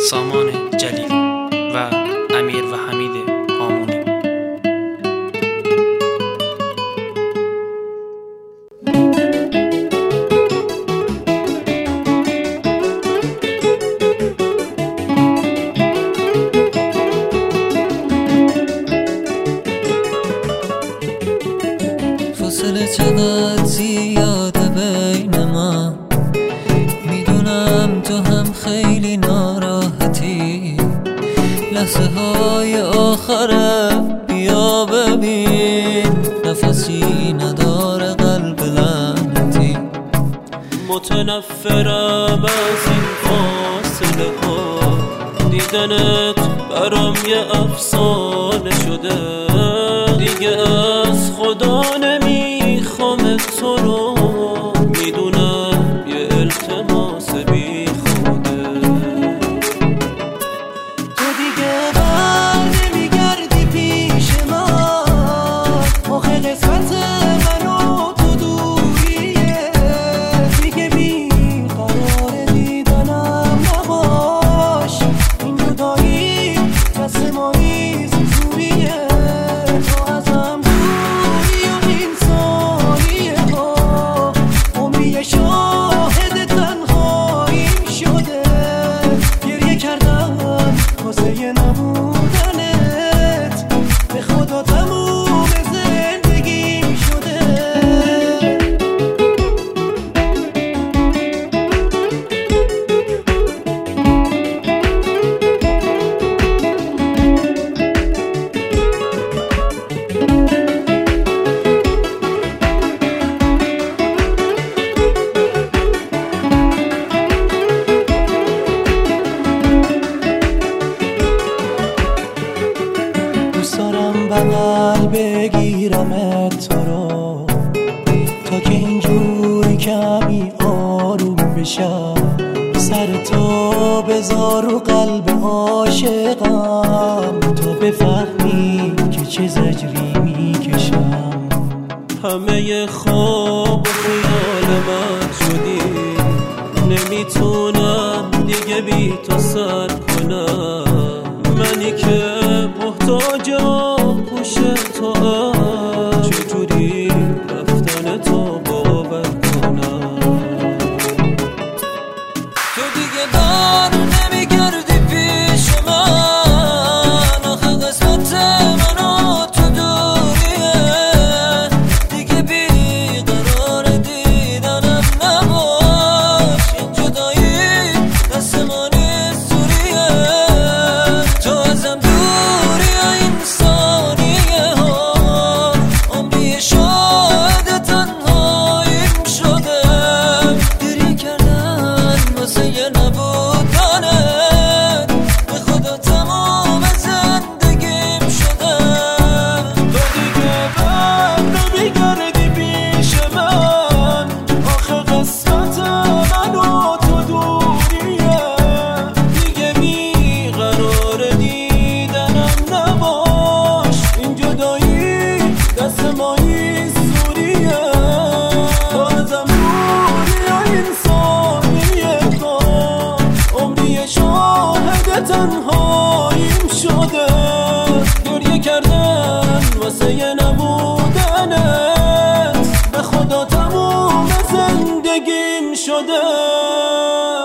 سامان جلیلی و امیر و حمید هامونی. فاصله چقدر زیاده بین ما، میدونم تو هم خیلی ناراحتی. لحظه های آخره بیا ببین، نفسی نداره قلب لعنتی. متنفرم از این فاصله ها، دیدنت برام یه افسانه شده. دیگه از خدا نمیخوام تو رو، میدونم یه التماس بی خوده. تو دیگه بر نمیگردی پیش من، آخه قسمت من و تو دوریه. دیگه بی قرار دیدنم نباش، این جدایی دست ما نیست زوریه. تو ازم دوری و این ثانیه ها، عمری شاهد تنهاییم شده. گریه کردم واسه نبودنت، به خدا تموم زندگیم شده. دوست دارم بغل بگیرم تو رو، تا که اینجوری کمی آروم بشم. سر تو بذار رو قلب عاشقم، تا بفهمی که چه زجری میکشم. همه خواب و خیال من شدی، نمیتونم دیگه بی تو سر کنم. منی که محتاج آغوش تو هم، چجوری رفتن تو باور کنم. تو دیگه بر نمیگردی پیش من، آخه قسمت من و تو دوریه. دیگه بی قرار دیدنم نباش، این جدایی دست ما نیست زوریه. تو ازم دوری این ثانیه ها، عمری شاهد تنهاییم شده. گریه کردن واسه نبودنت، به خدا تمام زندگیم شده. تو دیگه بر نمیگردی پیش من، آخه قسمت من و تو دوریه. دیگه بی قرار دیدنم نباش، این جدایی دست ما نیست زوریه. تو ازم دوری این ثانیه ها، عمری شاهد تنهاییم شده. گریه کردن واسه نبودنت، به خدا تموم زندگیم شده.